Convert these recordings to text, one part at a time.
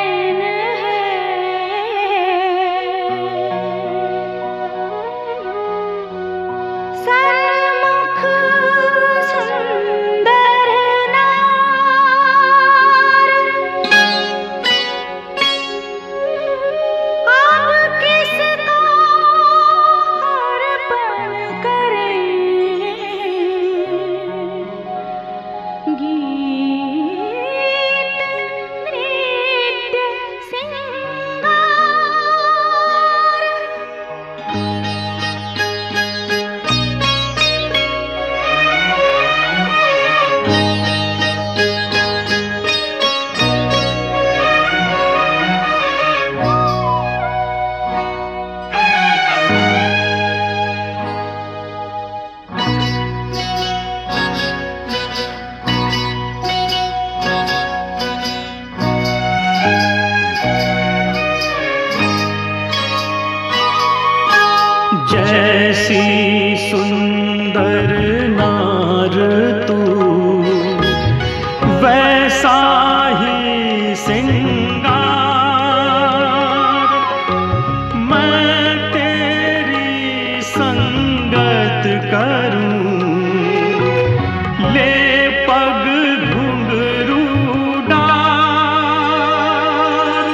नैन है, सन्मुख सुंदर नार, अब किसको अर्पण करें गीत नृत्य सिंगार। जैसी सुंदर नार तू, वैसा ही सिंगार। मैं तेरी संगत करूं, ले पग घुंघरू डार।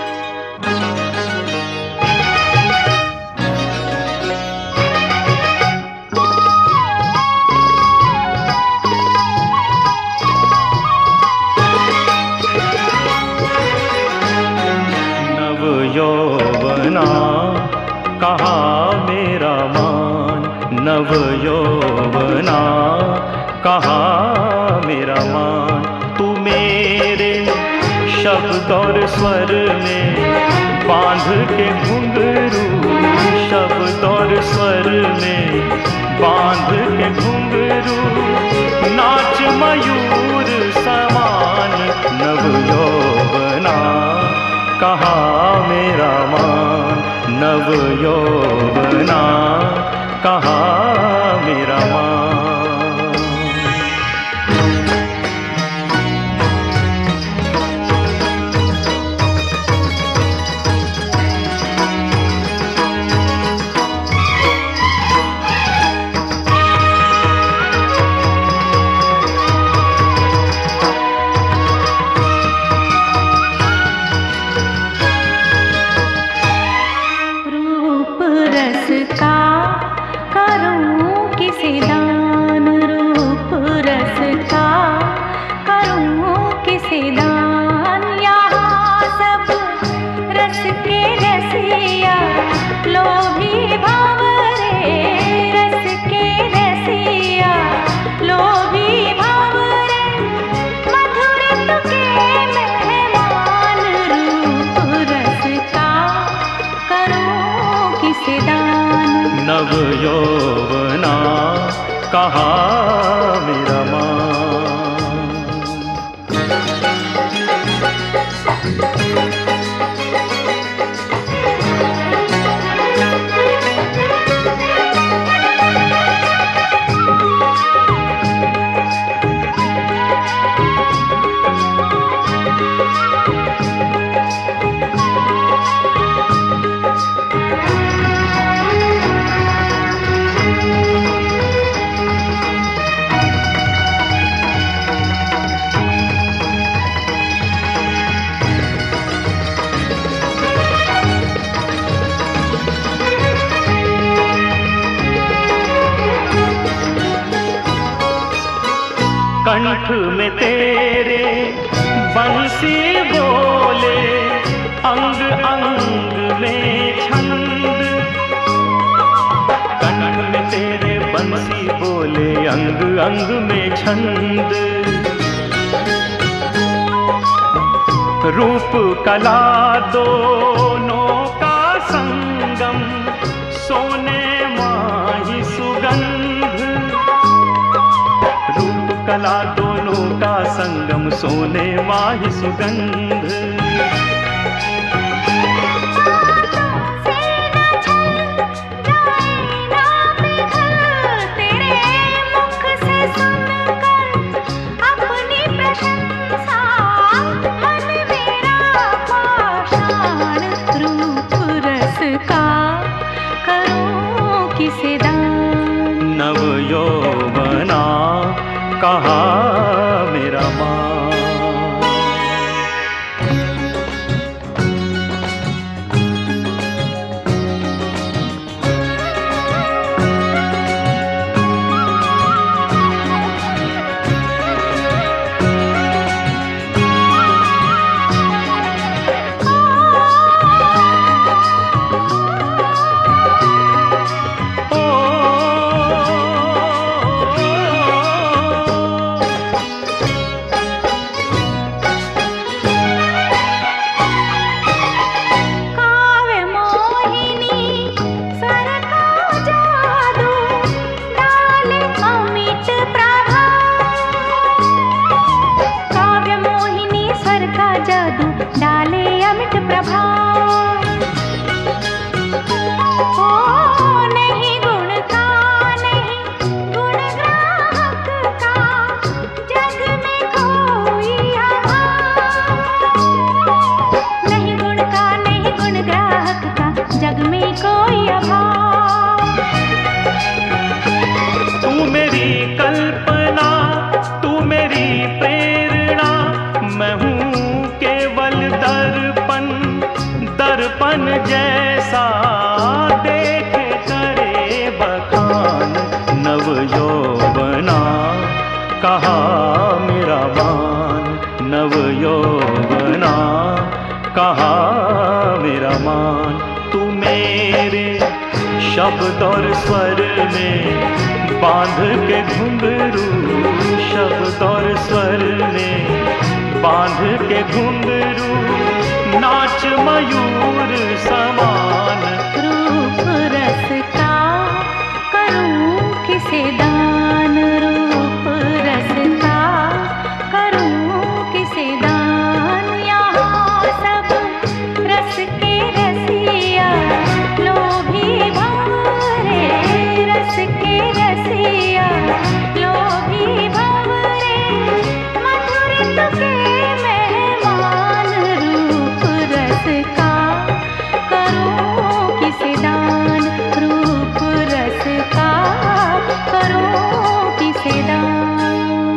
यौवना कहा मेरा मान, नव यौवना कहा मेरा मान। तू मेरे शब्द और स्वर में बांध के घुंघरू, शब्द और स्वर में बांध के घुंघरू, नाच मयूर समान। नव यौवना कहा मेरा मान, नव यौवना कहा मेरा मान। रस का करूं किसे दान, रूप रस का करूं किसे दान। यहाँ सब रस के रसिया लोभी भंवरे, रस के रसिया लोभी भंवरे, मधुर तुके मेहमान। रूप रस का करूं किसे दान, नव यौवना कहा मेरा मान। कंठ में तेरे बंसी बोले, अंग अंग में छंद। कंठ में तेरे बंसी बोले, अंग अंग में छंद। रूप कला दोनों का संगम, सोने माही सुगंध। रूप कला दोनों का संगम, सोने माही सुगंध। अपनी प्रशंसा मन मेरा कहा मेरा मान। दर्पण जैसा देखे करे बखान नव यौवना कहा मेरा मान। नव यौवना कहा मेरा मान। तू मेरे शब्द और स्वर में बांध के घुंघरू, शब्द और स्वर में बांध के घुंघरू, नाच मयूर समान। रूप रस का करूं किसे दान, रूप रस का करूं किसे दान। यहाँ सब रस के रसिया लोभी भंवरे, रस के रसिया लोभी भंवरे, मधुर तुके का करूं किसे दान, रूप रस का करूं किसे दान।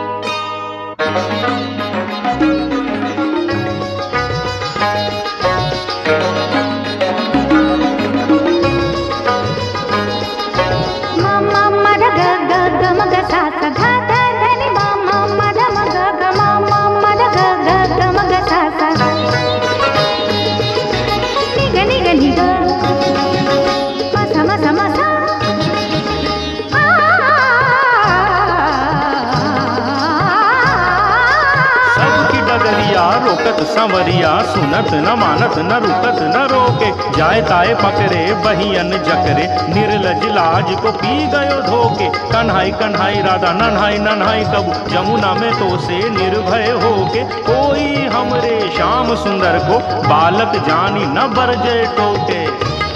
मामा मद ग ग ग म ग सा सा धा धा धा नि, मामा मद म ग ग मामा मद ग ग ग म ग सा सा रोकत संवरिया, सुनत न मानत न रुकत न रोके, जाए ताए पकड़े बहियन जकरे, निर्लज लाज को पी गयो धोके। कन्हाई कन्हाई राधा नन्हाई नन्हाई कबू, जमुना में तो से निर्भय होके। कोई हमरे श्याम सुंदर को बालक जानी न बरजे टोके।